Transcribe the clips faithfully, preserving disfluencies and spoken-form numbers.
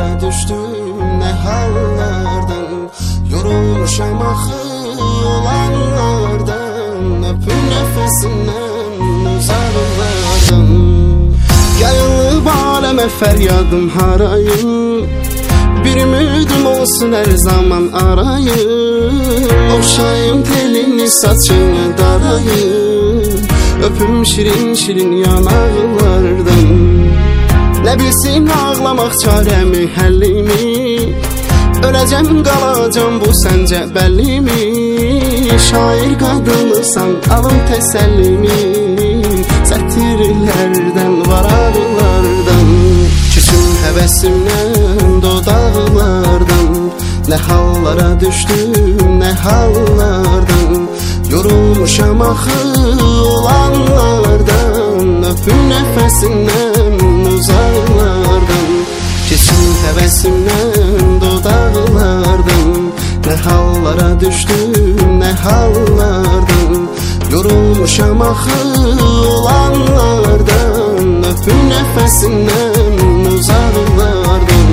hallara düşdüm, nə hallardan. Yorulmuşam axı olanlardan, öpüm nəfəsindən uzaqlardan. Yayılıb aləmə fəryadım harayım, bir ümidim olsun hər zaman arayım. Oxşayım telini saçını darayım, öpüm şirin şirin yanaqlardan. Nə bilsin ağlamaq çarəmi, həllimi, öləcəm qalacam bu səncə bəllimi. Şair qadınısan alın təsəllimi, sətirlərdən varaqlardan. Küsüm həvəsimdən dodaqlardan, nə hallara düşdüm, nə hallardan. Yorulmuşam axı olanlardan, öpüm nəfəsindən uzaqlardan. Küsüm həvəsimdən dodaqlardan, nə hallara düşdüm, nə hallardan. Yorulmuşam axı olanlardan, öpüm nəfəsindən uzaqlardan.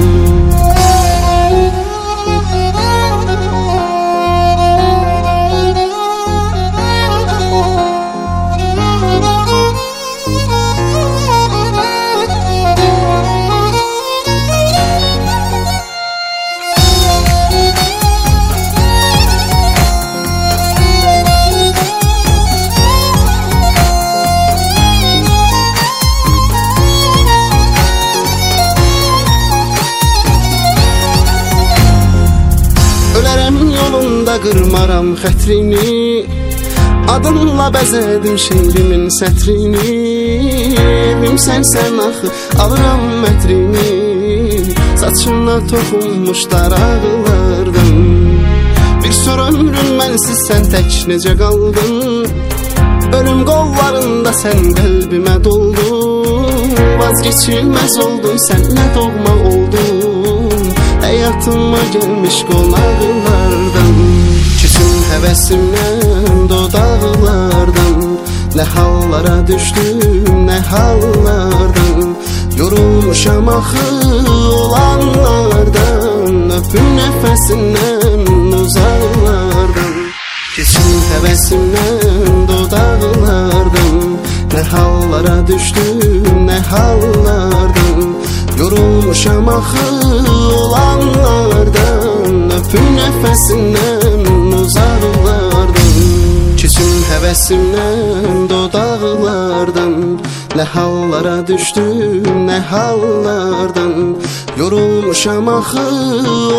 Yolunda qırmaram xətrini, adınla bəzədim şeirimin sətrini. Evimsən sən axı, alıram mətrini, saçına toxunmuş daraqlardan. Bir sor ömrüm mənsiz sən tək necə qaldın, ölüm qollarında sən qəlbimə doldun. Vazgeçilməz oldun, sənlə doğma oldun, həyatıma gəlmiş qonaqlardan. Küsüm həvəsimdən dodaqlardan, nə hallara düşdüm, nə hallardan. Yorulmuşam axı olanlardan, öpüm nəfəsindən uzaqlardan. Küsüm həvəsimdən dodaqlardan, nə hallara düşdüm, nə hallardan. Yorulmuşam axı olanlardan, öpüm nəfəsindən uzaqlardan. Küsüm həvəsimdən dodaqlardan, nə hallara düşdüm, nə hallardan. Yorulmuşam axı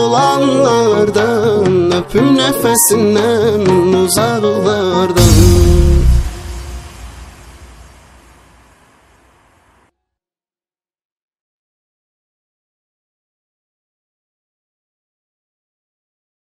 olanlardan, öpüm nəfəsindən uzaqlardan.